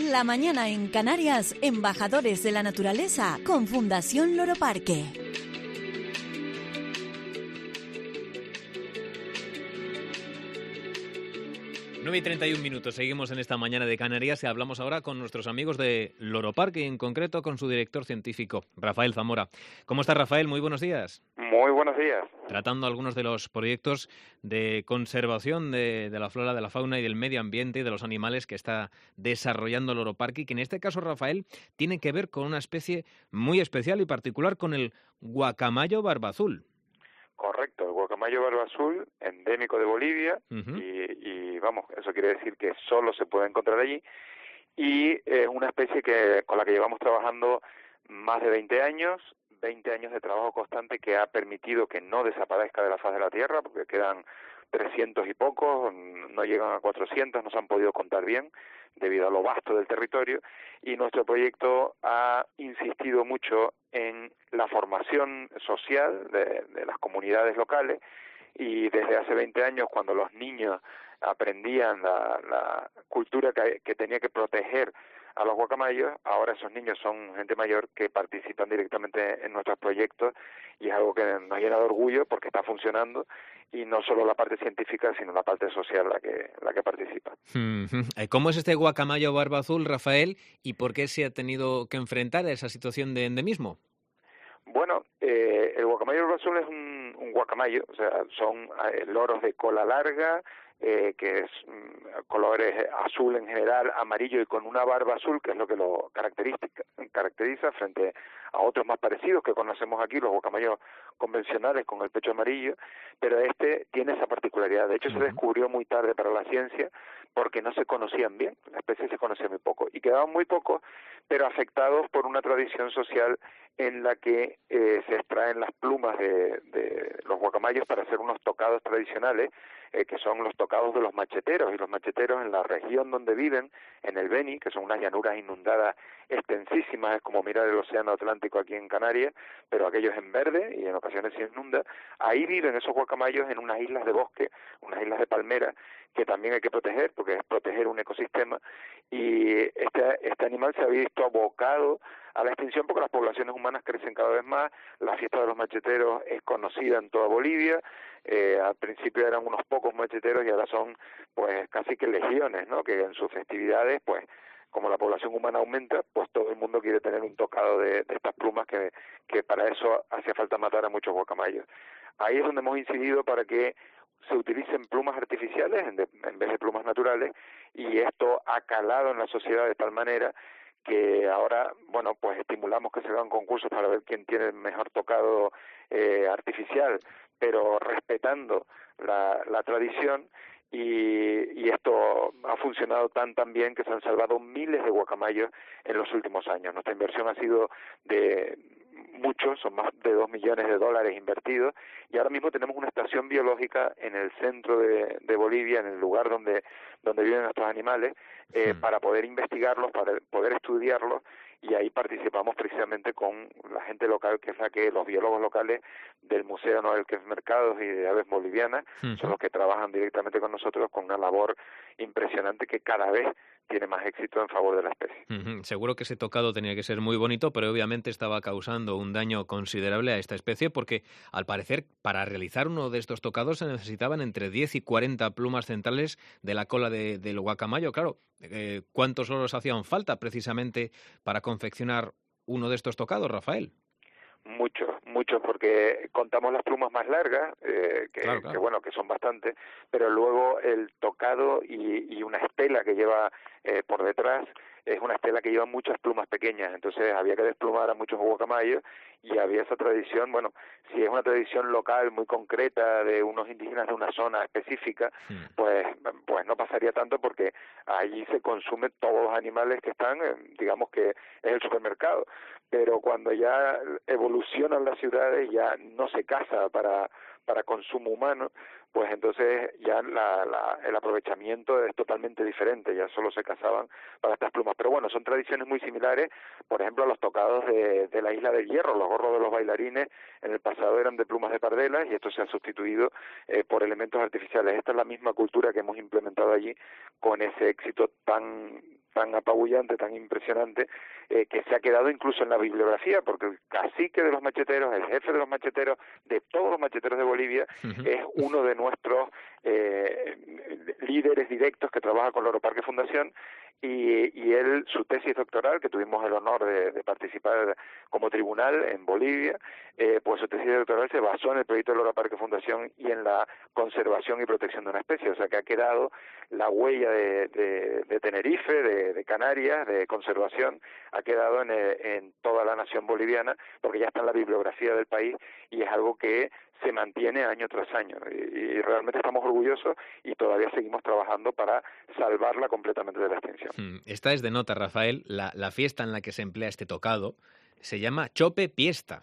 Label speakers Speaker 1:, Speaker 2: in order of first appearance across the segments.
Speaker 1: La mañana en Canarias, embajadores de la naturaleza con Fundación Loro Parque.
Speaker 2: Nueve y 31 minutos. Seguimos en esta mañana de Canarias y hablamos ahora con nuestros amigos de Loro Parque y en concreto con su director científico, Rafael Zamora. ¿Cómo está, Rafael? Muy buenos días.
Speaker 3: Muy buenos días.
Speaker 2: Tratando algunos de los proyectos de conservación de la flora, de la fauna y del medio ambiente y de los animales que está desarrollando Loro Parque y que en este caso, Rafael, tiene que ver con una especie muy especial y particular, con el guacamayo barbazul.
Speaker 3: Correcto, el guacamayo barbazul, endémico de Bolivia,
Speaker 2: Uh-huh.
Speaker 3: y vamos, eso quiere decir que solo se puede encontrar allí, y es una especie con la que llevamos trabajando más de 20 años de trabajo constante que ha permitido que no desaparezca de la faz de la Tierra, porque quedan 300 y pocos, no llegan a 400, no se han podido contar bien debido a lo vasto del territorio, y nuestro proyecto ha insistido mucho en la formación social de las comunidades locales, y desde hace 20 años, cuando los niños aprendían la cultura que tenía que proteger a los guacamayos, ahora esos niños son gente mayor que participan directamente en nuestros proyectos, y es algo que nos llena de orgullo porque está funcionando, y no solo la parte científica sino la parte social la que participa.
Speaker 2: Uh-huh. ¿Cómo es este guacamayo barbazul, Rafael, y por qué se ha tenido que enfrentar a esa situación de endemismo?
Speaker 3: Bueno, el guacamayo barbazul es un guacamayo, o sea, son loros de cola larga, que es colores azul en general, amarillo y con una barba azul, que es lo que lo caracteriza frente a otros más parecidos que conocemos aquí, los guacamayos convencionales con el pecho amarillo, pero este tiene esa particularidad. De hecho, se descubrió muy tarde para la ciencia porque no se conocían bien, la especie se conocía muy poco, y quedaban muy pocos, pero afectados por una tradición social en la que se extraen las plumas de los guacamayos para hacer unos tocados tradicionales, que son los tocados de los macheteros, y los macheteros en la región donde viven, en el Beni, que son unas llanuras inundadas extensísimas, es como mirar el océano Atlántico aquí en Canarias, pero aquello es en verde y en ocasiones se inunda. Ahí viven esos guacamayos en unas islas de bosque, unas islas de palmera, que también hay que proteger, porque es proteger un ecosistema, y este animal se ha visto abocado a la extinción porque las poblaciones humanas crecen cada vez más. La fiesta de los macheteros es conocida en toda Bolivia. Al principio eran unos pocos macheteros y ahora son pues casi que legiones, ¿no? Que en sus festividades, pues como la población humana aumenta, pues todo el mundo quiere tener un tocado de estas plumas, que para eso hacía falta matar a muchos guacamayos. Ahí es donde hemos incidido para que se utilicen plumas artificiales en vez de plumas naturales, y esto ha calado en la sociedad de tal manera que ahora, bueno, pues estimulamos que se hagan concursos para ver quién tiene el mejor tocado artificial, pero respetando la tradición, y esto ha funcionado tan bien que se han salvado miles de guacamayos en los últimos años. Nuestra inversión ha sido de muchos, son más de $2 millones invertidos, y ahora mismo tenemos una estación biológica en el centro de Bolivia, en el lugar donde viven estos animales, para poder investigarlos, para poder estudiarlos, y ahí participamos precisamente con la gente local, que es los biólogos locales del Museo Noel Quef Mercados y de Aves Bolivianas, son los que trabajan directamente con nosotros con una labor impresionante que cada vez tiene más éxito en favor de la especie.
Speaker 2: Seguro que ese tocado tenía que ser muy bonito, pero obviamente estaba causando un daño considerable a esta especie porque, al parecer, para realizar uno de estos tocados se necesitaban entre 10 y 40 plumas centrales de la cola del guacamayo. Claro, ¿cuántos loros hacían falta precisamente para confeccionar uno de estos tocados, Rafael?
Speaker 3: Muchos, porque contamos las plumas más largas,
Speaker 2: Claro.
Speaker 3: que bueno, que son bastantes, pero luego el tocado y una estela que lleva por detrás es una estela que lleva muchas plumas pequeñas, entonces había que desplumar a muchos guacamayos, y había esa tradición. Bueno, si es una tradición local muy concreta de unos indígenas de una zona específica, pues no pasaría tanto, porque allí se consumen todos los animales que están, digamos que es el supermercado, pero cuando ya evolucionan las ciudades, ya no se caza para consumo humano, pues entonces ya el aprovechamiento es totalmente diferente, ya solo se cazaban para estas plumas. Pero bueno, son tradiciones muy similares, por ejemplo, a los tocados de la Isla del Hierro. Los gorros de los bailarines en el pasado eran de plumas de pardelas, y esto se ha sustituido por elementos artificiales. Esta es la misma cultura que hemos implementado allí, con ese éxito tan tan apabullante, tan impresionante, que se ha quedado incluso en la bibliografía, porque el cacique de los macheteros, el jefe de los macheteros, de todos los macheteros de Bolivia, es uno de nuestros líderes directos que trabaja con Loro Parque Fundación, y él, su tesis doctoral, que tuvimos el honor de participar como tribunal en Bolivia, pues su tesis doctoral se basó en el proyecto de Loro Parque Fundación y en la conservación y protección de una especie, o sea que ha quedado la huella de Tenerife, de Canarias, de conservación, ha quedado en toda la nación boliviana, porque ya está en la bibliografía del país y es algo que se mantiene año tras año, y realmente estamos orgullosos y todavía seguimos trabajando para salvarla completamente de la extinción.
Speaker 2: Esta es de nota, Rafael, la fiesta en la que se emplea este tocado se llama Chope Piesta.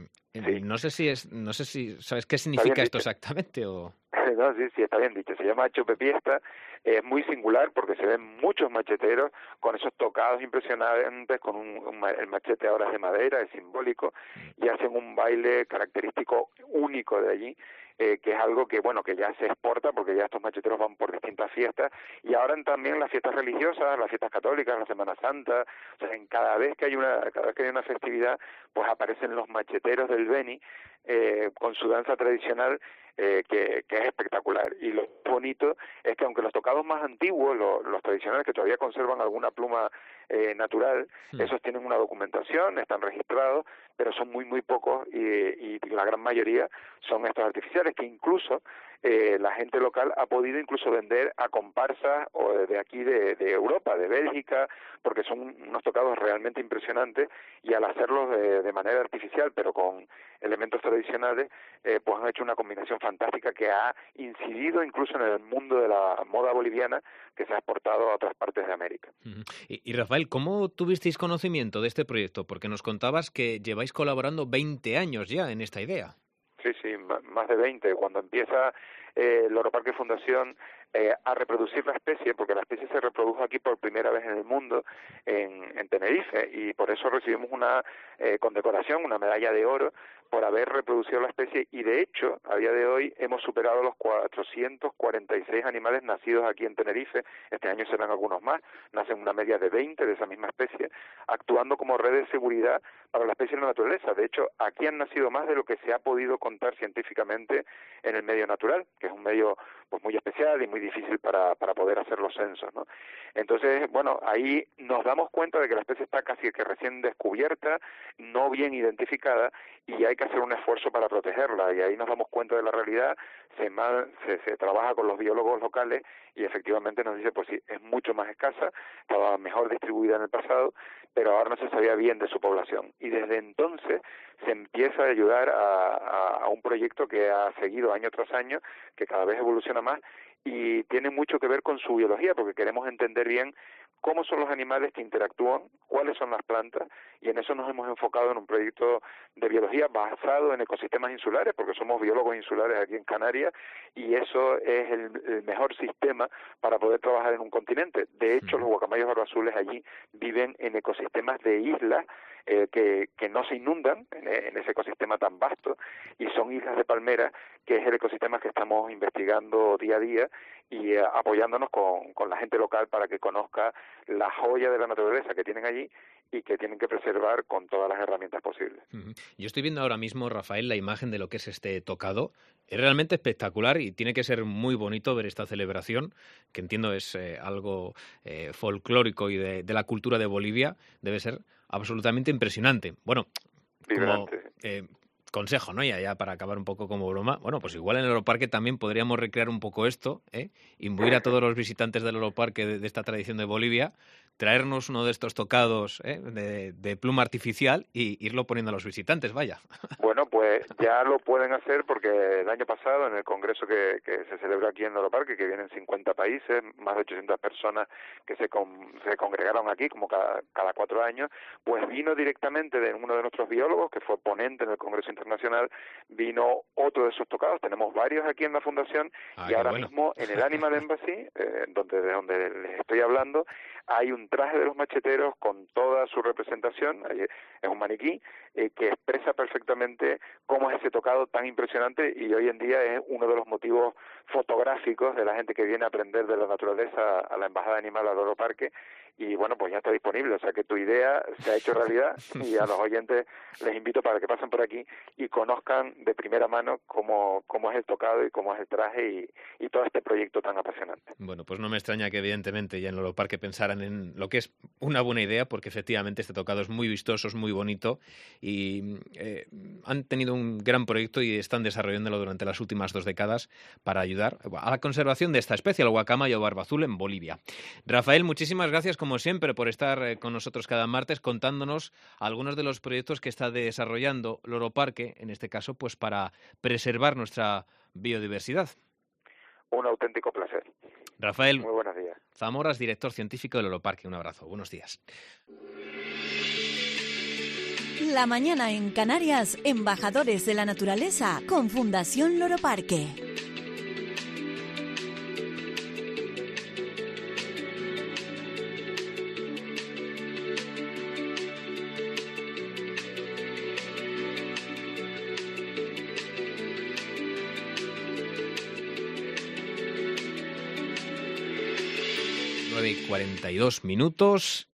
Speaker 3: Sí.
Speaker 2: No sé si sabes qué significa esto exactamente o...
Speaker 3: No, sí, está bien dicho. Se llama Chope Piesta. Es muy singular porque se ven muchos macheteros con esos tocados impresionantes, con el machete ahora es de madera, es simbólico, y hacen un baile característico único de allí, que es algo que, bueno, que ya se exporta porque ya estos macheteros van por distintas fiestas, y ahora también las fiestas religiosas, las fiestas católicas, la Semana Santa, o sea, cada vez que hay una festividad, pues aparecen los macheteros del Beni, con su danza tradicional, que es espectacular. Y lo bonito es que aunque los tocados más antiguos, los tradicionales que todavía conservan alguna pluma natural, esos tienen una documentación, están registrados, pero son muy pocos, y la gran mayoría son estos artificiales, que incluso la gente local ha podido incluso vender a comparsas o de aquí de Europa, de Bélgica, porque son unos tocados realmente impresionantes, y al hacerlos de manera artificial, pero con elementos tradicionales, pues han hecho una combinación fantástica que ha incidido incluso en el mundo de la moda boliviana, que se ha exportado a otras partes de América.
Speaker 2: Y Rafael, ¿cómo tuvisteis conocimiento de este proyecto? Porque nos contabas que lleváis colaborando 20 años ya en esta idea.
Speaker 3: Sí, más de 20. Cuando empieza Loro Parque Fundación a reproducir la especie, porque la especie se reprodujo aquí por primera vez en el mundo, en Tenerife, y por eso recibimos una condecoración, una medalla de oro, por haber reproducido la especie, y de hecho, a día de hoy hemos superado los 446 animales nacidos aquí en Tenerife. Este año serán algunos más, nacen una media de 20 de esa misma especie, actuando como red de seguridad para la especie en la naturaleza. De hecho, aquí han nacido más de lo que se ha podido contar científicamente en el medio natural, que es un medio pues muy especial y muy difícil para poder hacer los censos, ¿no? Entonces, bueno, ahí nos damos cuenta de que la especie está casi que recién descubierta, no bien identificada, y hay que hacer un esfuerzo para protegerla, y ahí nos damos cuenta de la realidad. Se trabaja con los biólogos locales y efectivamente nos dice, pues sí, es mucho más escasa, estaba mejor distribuida en el pasado, pero ahora no se sabía bien de su población. Y desde entonces se empieza a ayudar a un proyecto que ha seguido año tras año, que cada vez evoluciona más, y tiene mucho que ver con su biología, porque queremos entender bien cómo son los animales que interactúan, cuáles son las plantas, y en eso nos hemos enfocado en un proyecto de biología basado en ecosistemas insulares, porque somos biólogos insulares aquí en Canarias, y eso es el mejor sistema para poder trabajar en un continente. De hecho, los guacamayos barbazules allí viven en ecosistemas de islas que no se inundan en ese ecosistema tan vasto, y son islas de palmeras, que es el ecosistema que estamos investigando día a día, y apoyándonos con la gente local para que conozca la joya de la naturaleza que tienen allí y que tienen que preservar con todas las herramientas posibles.
Speaker 2: Yo estoy viendo ahora mismo, Rafael, la imagen de lo que es este tocado. Es realmente espectacular y tiene que ser muy bonito ver esta celebración, que entiendo es algo folclórico y de la cultura de Bolivia. Debe ser absolutamente impresionante. Bueno, como consejo, ¿no? Ya para acabar un poco como broma, bueno, pues igual en el Europarque también podríamos recrear un poco esto, imbuir a todos los visitantes del Europarque de esta tradición de Bolivia, traernos uno de estos tocados de pluma artificial y irlo poniendo a los visitantes, vaya.
Speaker 3: Bueno, pues ya lo pueden hacer, porque el año pasado en el congreso que se celebró aquí en Europarque, que vienen 50 países, más de 800 personas que se congregaron aquí como cada 4 años, pues vino directamente de uno de nuestros biólogos, que fue ponente en el congreso internacional, vino otro de esos tocados. Tenemos varios aquí en la fundación, y ahora mismo en el Animal Embassy, de donde les estoy hablando, hay un traje de los macheteros con toda su representación. Es un maniquí que expresa perfectamente cómo es ese tocado tan impresionante, y hoy en día es uno de los motivos fotográficos de la gente que viene a aprender de la naturaleza a la Embajada Animal, al Loro Parque, y bueno, pues ya está disponible, o sea que tu idea se ha hecho realidad y a los oyentes les invito para que pasen por aquí y conozcan de primera mano cómo es el tocado y cómo es el traje y todo este proyecto tan apasionante.
Speaker 2: Bueno, pues no me extraña que evidentemente ya en Loro Parque pensaran en lo que es una buena idea, porque efectivamente este tocado es muy vistoso, es muy bonito y han tenido un gran proyecto y están desarrollándolo durante las últimas 2 décadas para ayudar a la conservación de esta especie, el guacamayo barbazul en Bolivia. Rafael, muchísimas gracias como siempre por estar con nosotros cada martes contándonos algunos de los proyectos que está desarrollando Loro Parque, en este caso pues para preservar nuestra biodiversidad.
Speaker 3: Un auténtico placer.
Speaker 2: Rafael
Speaker 3: Muy buenos días.
Speaker 2: Zamoras, director científico de Loro Parque. Un abrazo. Buenos días.
Speaker 1: La mañana en Canarias, embajadores de la naturaleza con Fundación Loro Parque.
Speaker 2: Y 42 minutos.